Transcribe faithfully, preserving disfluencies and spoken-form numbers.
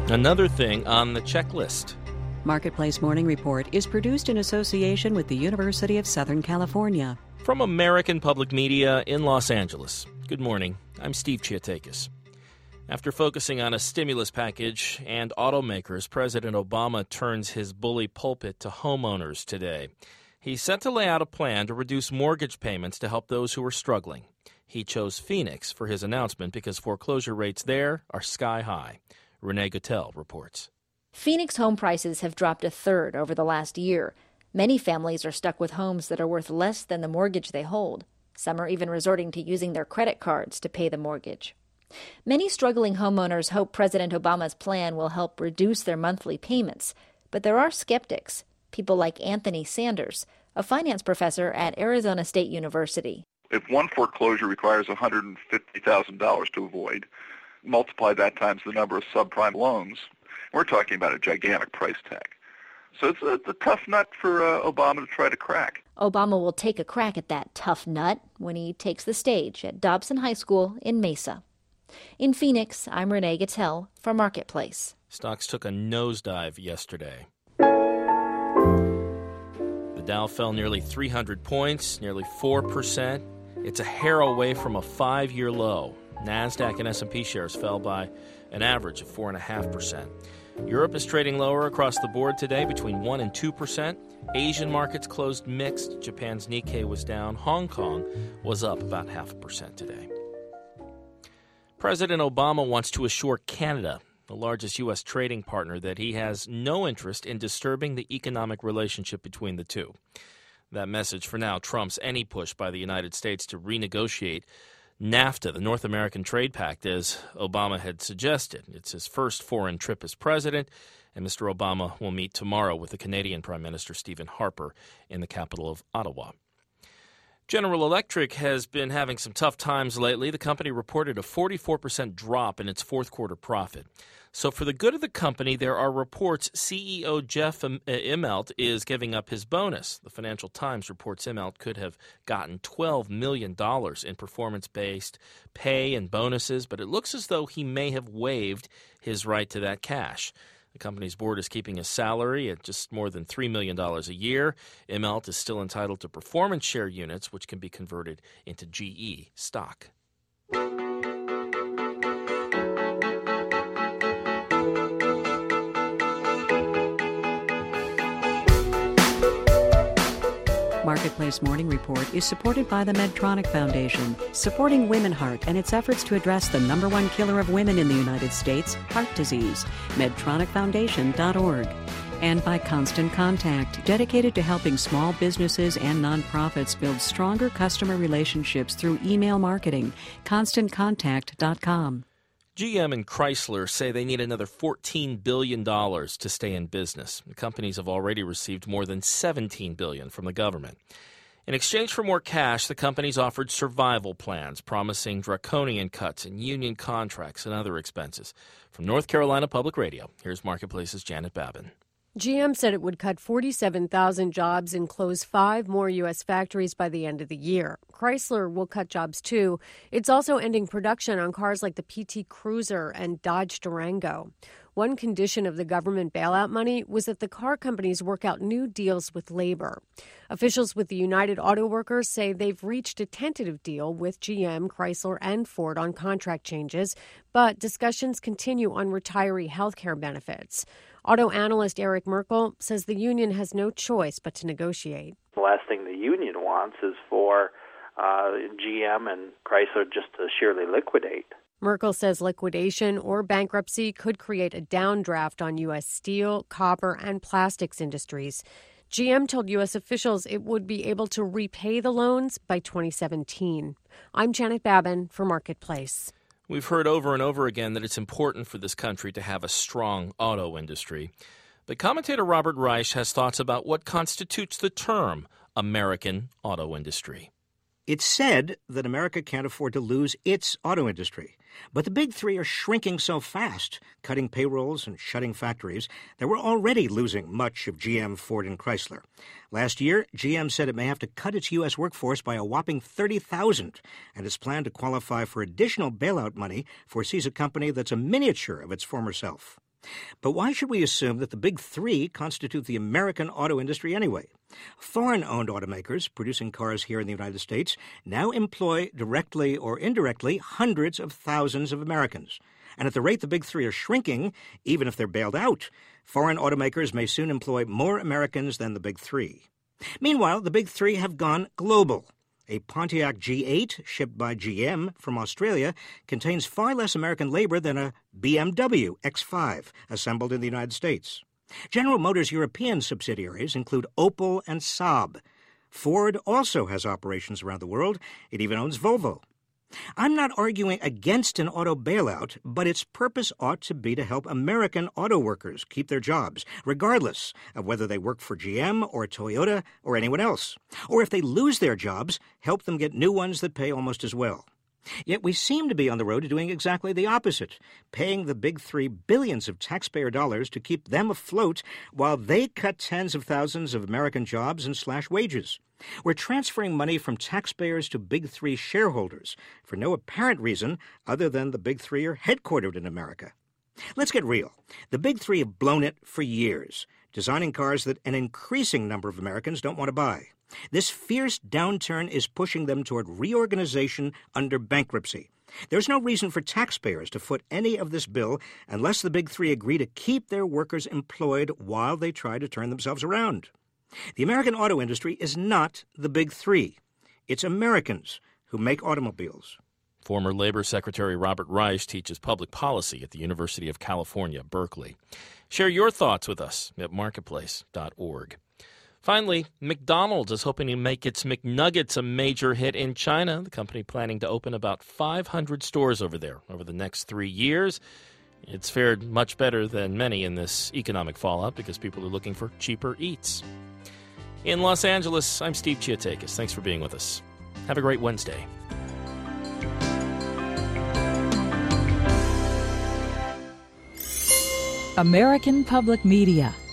Another thing on the checklist. Marketplace Morning Report is produced in association with the University of Southern California. From American Public Media in Los Angeles. Good morning. I'm Steve Chiatakis. After focusing on a stimulus package and automakers, President Obama turns his bully pulpit to homeowners today. He's set to lay out a plan to reduce mortgage payments to help those who are struggling. He chose Phoenix for his announcement because foreclosure rates there are sky high. Renee Guttel reports. Phoenix home prices have dropped a third over the last year. Many families are stuck with homes that are worth less than the mortgage they hold. Some are even resorting to using their credit cards to pay the mortgage. Many struggling homeowners hope President Obama's plan will help reduce their monthly payments. But there are skeptics, people like Anthony Sanders, a finance professor at Arizona State University. If one foreclosure requires one hundred fifty thousand dollars to avoid, multiply that times the number of subprime loans, we're talking about a gigantic price tag. So it's a, it's a tough nut for uh, Obama to try to crack. Obama will take a crack at that tough nut when he takes the stage at Dobson High School in Mesa. In Phoenix, I'm Renee Guttel for Marketplace. Stocks took a nosedive yesterday. The Dow fell nearly three hundred points, nearly four percent. It's a hair away from a five-year low. NASDAQ and S and P shares fell by an average of four point five percent. Europe is trading lower across the board today, between one and two percent. Asian markets closed mixed. Japan's Nikkei was down. Hong Kong was up about half a percent today. President Obama wants to assure Canada, the largest U S trading partner, that he has no interest in disturbing the economic relationship between the two. That message, for now, trumps any push by the United States to renegotiate NAFTA, the North American Trade Pact, as Obama had suggested. It's his first foreign trip as president, and Mister Obama will meet tomorrow with the Canadian Prime Minister Stephen Harper in the capital of Ottawa. General Electric has been having some tough times lately. The company reported a forty-four percent drop in its fourth quarter profit. So for the good of the company, there are reports C E O Jeff Immelt is giving up his bonus. The Financial Times reports Immelt could have gotten twelve million dollars in performance-based pay and bonuses, but it looks as though he may have waived his right to that cash. The company's board is keeping his salary at just more than three million dollars a year. Immelt is still entitled to performance share units, which can be converted into G E stock. Marketplace Morning Report is supported by the Medtronic Foundation, supporting Women Heart and its efforts to address the number one killer of women in the United States, heart disease, medtronic foundation dot org. And by Constant Contact, dedicated to helping small businesses and nonprofits build stronger customer relationships through email marketing, constant contact dot com. G M and Chrysler say they need another fourteen billion dollars to stay in business. The companies have already received more than seventeen billion dollars from the government. In exchange for more cash, the companies offered survival plans, promising draconian cuts in union contracts and other expenses. From North Carolina Public Radio, here's Marketplace's Janet Babin. G M said it would cut forty-seven thousand jobs and close five more U S factories by the end of the year. Chrysler will cut jobs, too. It's also ending production on cars like the P T Cruiser and Dodge Durango. One condition of the government bailout money was that the car companies work out new deals with labor. Officials with the United Auto Workers say they've reached a tentative deal with G M, Chrysler, and Ford on contract changes, but discussions continue on retiree health care benefits. Auto analyst Eric Merkel says the union has no choice but to negotiate. The last thing the union wants is for uh, G M and Chrysler just to sheerly liquidate. Merkel says liquidation or bankruptcy could create a downdraft on U S steel, copper, and plastics industries. G M told U S officials it would be able to repay the loans by twenty seventeen. I'm Janet Babin for Marketplace. We've heard over and over again that it's important for this country to have a strong auto industry. But commentator Robert Reich has thoughts about what constitutes the term American auto industry. It's said that America can't afford to lose its auto industry. But the big three are shrinking so fast, cutting payrolls and shutting factories, that we're already losing much of G M, Ford, and Chrysler. Last year, G M said it may have to cut its U S workforce by a whopping thirty thousand, and its plan to qualify for additional bailout money foresees a company that's a miniature of its former self. But why should we assume that the big three constitute the American auto industry anyway? Foreign-owned automakers producing cars here in the United States now employ, directly or indirectly, hundreds of thousands of Americans. And at the rate the big three are shrinking, even if they're bailed out, foreign automakers may soon employ more Americans than the big three. Meanwhile, the big three have gone global. A Pontiac G eight, shipped by G M from Australia, contains far less American labor than a B M W X five, assembled in the United States. General Motors' European subsidiaries include Opel and Saab. Ford also has operations around the world. It even owns Volvo. I'm not arguing against an auto bailout, but its purpose ought to be to help American auto workers keep their jobs, regardless of whether they work for G M or Toyota or anyone else. Or if they lose their jobs, help them get new ones that pay almost as well. Yet we seem to be on the road to doing exactly the opposite, paying the big three billions of taxpayer dollars to keep them afloat while they cut tens of thousands of American jobs and slash wages. We're transferring money from taxpayers to big three shareholders for no apparent reason other than the big three are headquartered in America. Let's get real. The big three have blown it for years, designing cars that an increasing number of Americans don't want to buy. This fierce downturn is pushing them toward reorganization under bankruptcy. There's no reason for taxpayers to foot any of this bill unless the big three agree to keep their workers employed while they try to turn themselves around. The American auto industry is not the big three. It's Americans who make automobiles. Former Labor Secretary Robert Reich teaches public policy at the University of California, Berkeley. Share your thoughts with us at marketplace dot org. Finally, McDonald's is hoping to make its McNuggets a major hit in China. The company planning to open about five hundred stores over there over the next three years. It's fared much better than many in this economic fallout because people are looking for cheaper eats. In Los Angeles, I'm Steve Chiatakis. Thanks for being with us. Have a great Wednesday. American Public Media